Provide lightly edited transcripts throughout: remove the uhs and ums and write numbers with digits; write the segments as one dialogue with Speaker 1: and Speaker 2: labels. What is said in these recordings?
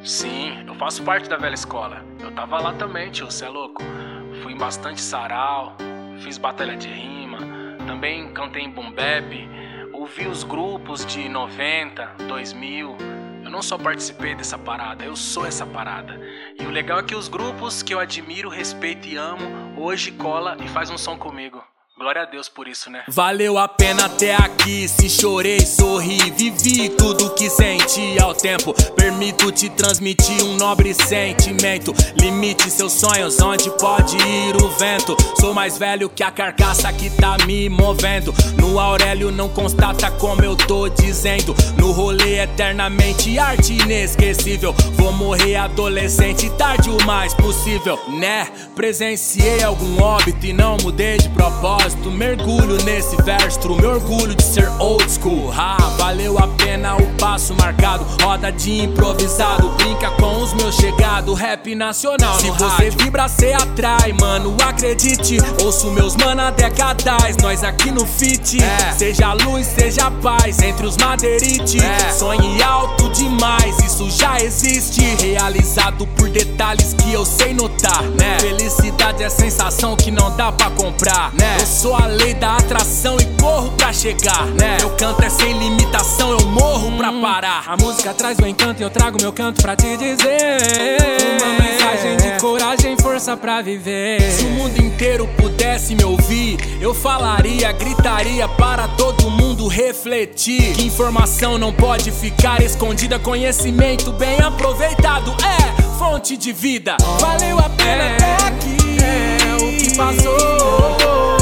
Speaker 1: Sim, eu faço parte da velha escola. Eu tava lá também, tio, cê é louco. Fui em bastante sarau, fiz batalha de rima, também cantei em boom bap, ouvi os grupos de 90, 2000. Eu não só participei dessa parada, eu sou essa parada. E o legal é que os grupos que eu admiro, respeito e amo, hoje cola e faz um som comigo. Glória a Deus por isso, né?
Speaker 2: Valeu a pena até aqui, se chorei, sorri, vivi tudo que senti ao tempo. Permito te transmitir um nobre sentimento. Limite seus sonhos onde pode ir o vento. Sou mais velho que a carcaça que tá me movendo. No Aurélio não constata como eu tô dizendo. No rolê eternamente arte inesquecível. Vou morrer adolescente tarde o mais possível, né? Presenciei algum óbito e não mudei de propósito. Mergulho nesse verso, meu orgulho de ser old school. Valeu a pena o passo marcado. Roda de improvisado, brinca com os meus chegados. Rap nacional se você vibra, cê atrai, mano, acredite. Ouço meus mano há décadas, nós aqui no fit. Seja luz, seja paz, entre os madeirites. Sonhe alto demais, isso já existe. Realizado por detalhes que eu sei notar, né? Felicidade é sensação que não dá pra comprar, né? Eu sou a lei da atração e corro pra chegar, né? Meu canto é sem limitação, eu morro pra parar. A música traz o encanto e eu trago meu canto pra te dizer uma mensagem de coragem, força pra viver. Se o mundo inteiro pudesse me ouvir, eu falaria, gritaria para todo mundo refletir. Que informação não pode ficar escondida, conhecimento bem aproveitado é fonte de vida. Valeu a pena até aqui, o que passou.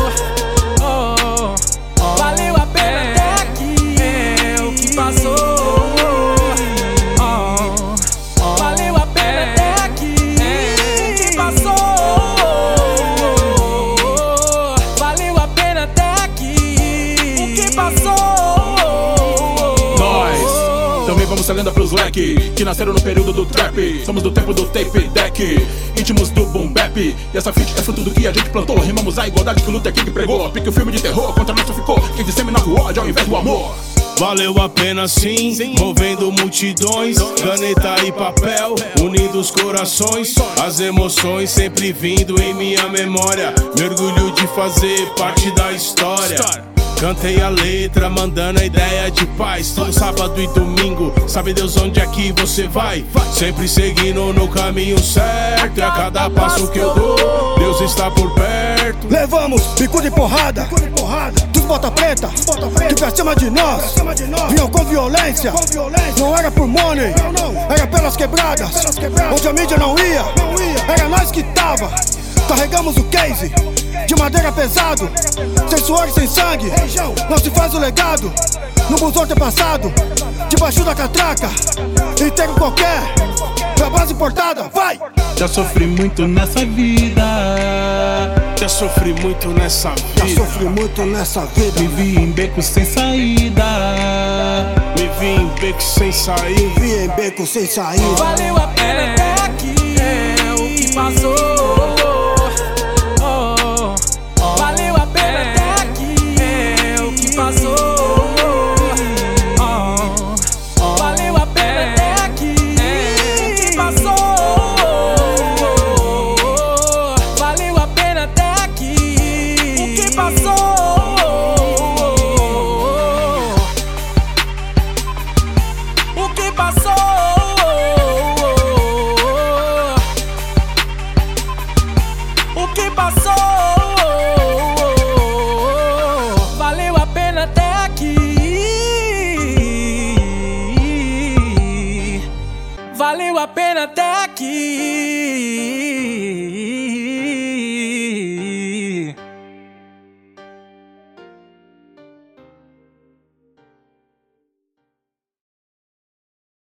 Speaker 2: Valeu a pena até aqui, o que passou. Valeu a pena até aqui, o que passou. Valeu a pena até aqui, o que passou.
Speaker 3: Nós também vamos ser lenda pros leque que nasceram no período do trap. Somos do tempo do tape deck, íntimos do boom bap. E essa feat é fruto do que a gente plantou. Rimamos a igualdade que o Luther King pregou. Pique o filme de terror, contra nós ficou quem disseminava o ódio ao invés do amor.
Speaker 4: Valeu a pena sim, movendo multidões, caneta e papel, unindo os corações. As emoções sempre vindo em minha memória. Me orgulho de fazer parte da história. Cantei a letra, mandando a ideia de paz. Todo sábado e domingo, sabe Deus onde é que você vai? Sempre seguindo no caminho certo. E a cada passo que eu dou, Deus está por perto.
Speaker 5: Levamos bico de porrada dos bota preta, que pra cima de nós vinham com violência. Não era por money, era pelas quebradas. Onde a mídia não ia, era nós que tava. Carregamos o case de madeira pesado, sem suor e sem sangue, não se faz o legado. No busão ter passado, debaixo da catraca, inteiro qualquer, pra base importada, vai!
Speaker 3: Já sofri muito nessa vida,
Speaker 4: já sofri muito nessa vida,
Speaker 5: já sofri muito nessa vida.
Speaker 3: Me vi em becos sem saída,
Speaker 4: me vi em becos sem sair,
Speaker 5: vi em becos sem sair.
Speaker 2: Valeu a pena até aqui, o que passou. Valeu a pena até aqui, o que passou. Valeu a pena até aqui, o que passou. Valeu a pena até aqui, o que passou. O que passou. O que passou. Valeu a pena até aqui. Valeu a pena até aqui.